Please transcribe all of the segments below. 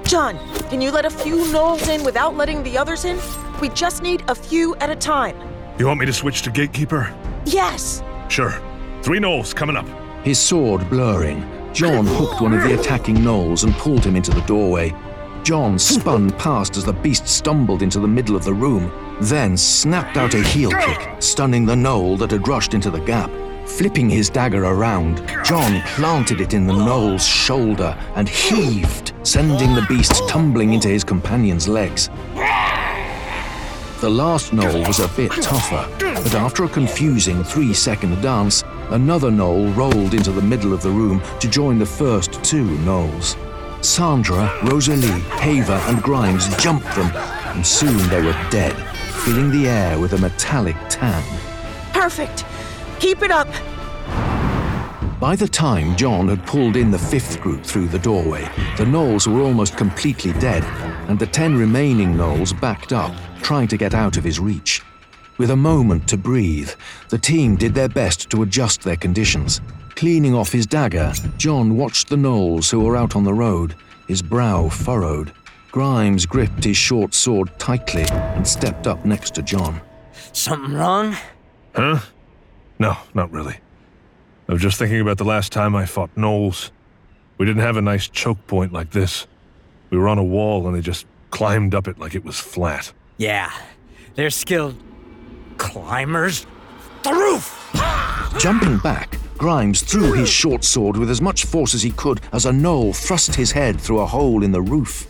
John, can you let a few gnolls in without letting the others in? We just need a few at a time. You want me to switch to gatekeeper? Yes. Sure. 3 gnolls coming up. His sword blurring, John hooked one of the attacking gnolls and pulled him into the doorway. John spun past as the beast stumbled into the middle of the room, then snapped out a heel kick, stunning the gnoll that had rushed into the gap. Flipping his dagger around, John planted it in the gnoll's shoulder and heaved, sending the beast tumbling into his companion's legs. The last gnoll was a bit tougher, but after a confusing 3-second dance, another gnoll rolled into the middle of the room to join the first 2 gnolls. Sandra, Rosalie, Haver, and Grimes jumped them, and soon they were dead, filling the air with a metallic tan. Perfect. Keep it up. By the time John had pulled in the 5th group through the doorway, the gnolls were almost completely dead, and the 10 remaining gnolls backed up, trying to get out of his reach. With a moment to breathe, the team did their best to adjust their conditions. Cleaning off his dagger, John watched the gnolls who were out on the road, his brow furrowed. Grimes gripped his short sword tightly and stepped up next to John. Something wrong? Huh? No, not really. I was just thinking about the last time I fought gnolls. We didn't have a nice choke point like this. We were on a wall and they just climbed up it like it was flat. Yeah, they're skilled climbers. The roof! Jumping back, Grimes threw his short sword with as much force as he could as a gnoll thrust his head through a hole in the roof.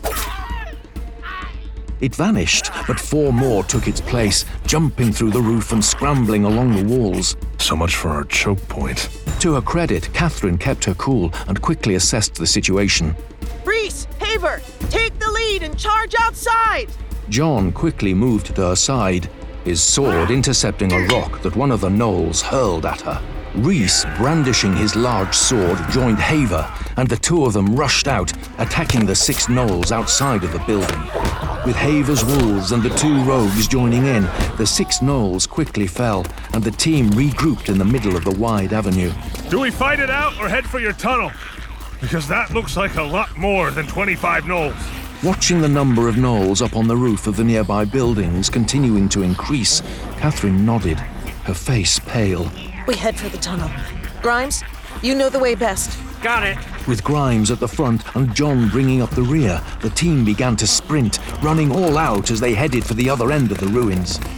It vanished, but 4 more took its place, jumping through the roof and scrambling along the walls. So much for our choke point. To her credit, Catherine kept her cool and quickly assessed the situation. Reese, Haver, take the lead and charge outside. John quickly moved to her side, his sword intercepting a rock that one of the gnolls hurled at her. Reese, brandishing his large sword, joined Haver, and the 2 of them rushed out, attacking the 6 gnolls outside of the building. With Haver's wolves and the 2 rogues joining in, the 6 gnolls quickly fell, and the team regrouped in the middle of the wide avenue. Do we fight it out or head for your tunnel? Because that looks like a lot more than 25 gnolls. Watching the number of gnolls up on the roof of the nearby buildings continuing to increase, Catherine nodded, her face pale. We head for the tunnel. Grimes, you know the way best. Got it. With Grimes at the front and John bringing up the rear, the team began to sprint, running all out as they headed for the other end of the ruins.